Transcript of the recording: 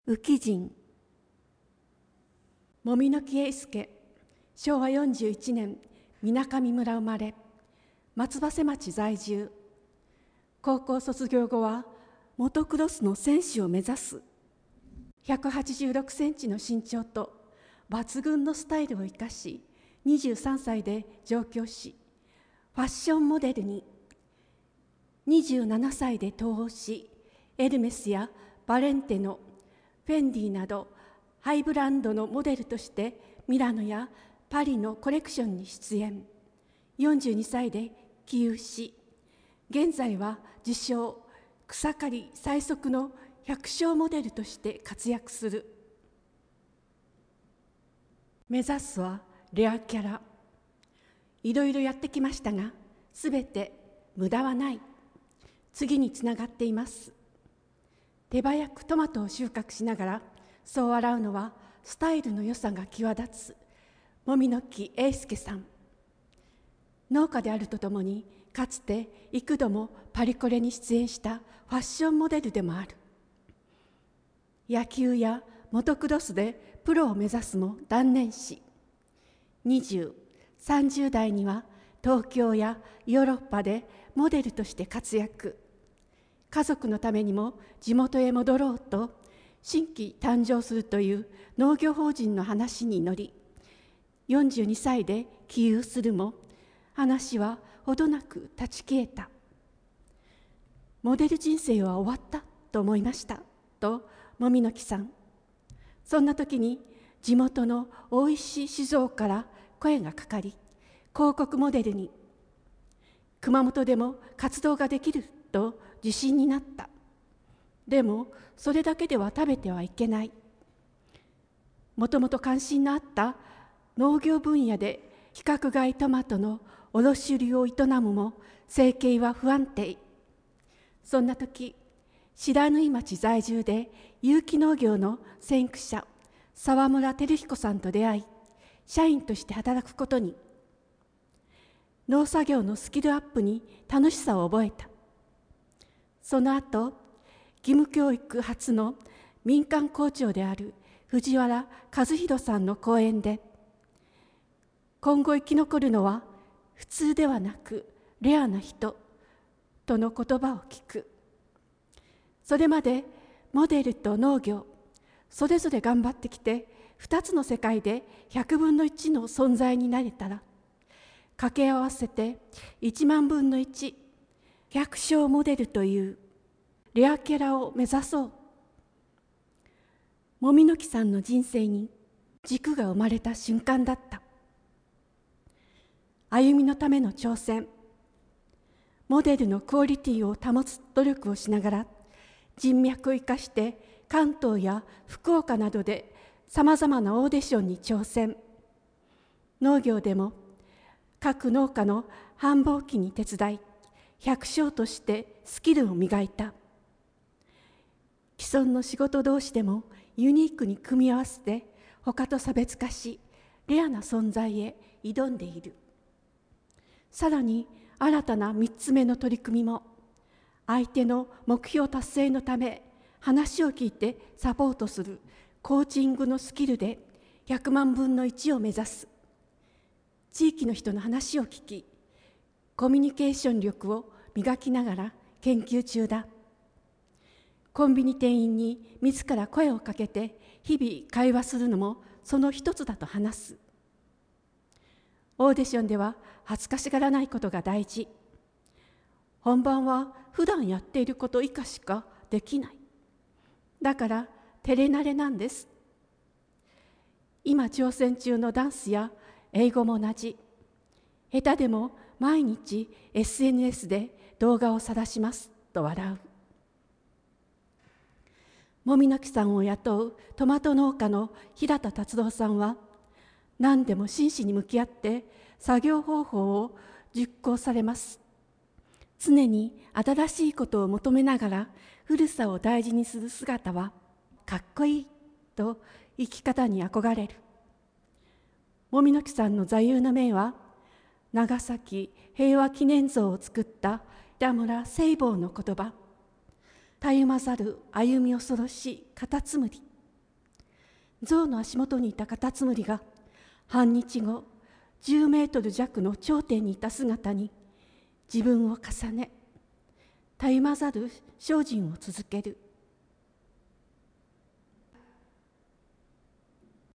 浮人。籾木英介、昭和41年水上村生まれ、松葉瀬町在住。高校卒業後はモトクロスの選手を目指す。186センチの身長と抜群のスタイルを生かし、23歳で上京し、ファッションモデルに。27歳で登王し、エルメスやバレンテノ、フェンディなどハイブランドのモデルとしてミラノやパリのコレクションに出演。42歳で起用し、現在は自称草刈り最速の百姓モデルとして活躍する。目指すはレアキャラ。いろいろやってきましたが、すべて無駄はない。次につながっています。手早くトマトを収穫しながらそう洗うのはスタイルの良さが際立つ籾木英介さん。農家であるとともにかつて幾度もパリコレに出演したファッションモデルでもある。野球やモトクロスでプロを目指すも断念し、20、30代には東京やヨーロッパでモデルとして活躍。家族のためにも地元へ戻ろうと新規誕生するという農業法人の話に乗り、42歳で起用するも話はほどなく立ち消えた。モデル人生は終わったと思いましたと籾木さん。そんな時に地元の大石酒造から声がかかり、広告モデルに。熊本でも活動ができると自信になった。でもそれだけでは食べてはいけない。もともと関心のあった農業分野で規格外トマトの卸売を営むも生計は不安定。そんな時、白縫町在住で有機農業の先駆者沢村照彦さんと出会い、社員として働くことに。農作業のスキルアップに楽しさを覚えた。その後、義務教育初の民間校長である藤原和弘さんの講演で、今後生き残るのは普通ではなくレアな人との言葉を聞く。それまでモデルと農業、それぞれ頑張ってきて、2つの世界で100分の1の存在になれたら、掛け合わせて1万分の1、百姓モデルというレアキャラを目指そう。籾木さんの人生に軸が生まれた瞬間だった。歩みのための挑戦。モデルのクオリティを保つ努力をしながら、人脈を生かして関東や福岡などでさまざまなオーディションに挑戦。農業でも各農家の繁忙期に手伝い、百姓としてスキルを磨いた。既存の仕事同士でもユニークに組み合わせて他と差別化し、レアな存在へ挑んでいる。さらに新たな3つ目の取り組みも、相手の目標達成のため話を聞いてサポートするコーチングのスキルで100万分の1を目指す。地域の人の話を聞き、コミュニケーション力を磨きながら研究中だ。コンビニ店員に自ら声をかけて日々会話するのもその一つだと話す。オーディションでは恥ずかしがらないことが大事。本番は普段やっていること以下しかできない。だから照れ慣れなんです。今挑戦中のダンスや英語も同じ。下手でも毎日 SNS で動画を晒しますと笑う。籾木さんを雇うトマト農家の平田達郎さんは、何でも真摯に向き合って作業方法を実行されます。常に新しいことを求めながら古さを大事にする姿はかっこいいと生き方に憧れる。籾木さんの座右の銘は、長崎平和記念像を作った北村清坊の言葉。たゆまざる歩み恐ろしカタツムリ。 象の足元にいたカタツムリが半日後10メートル弱の頂点にいた姿に自分を重ね、たゆまざる精進を続ける。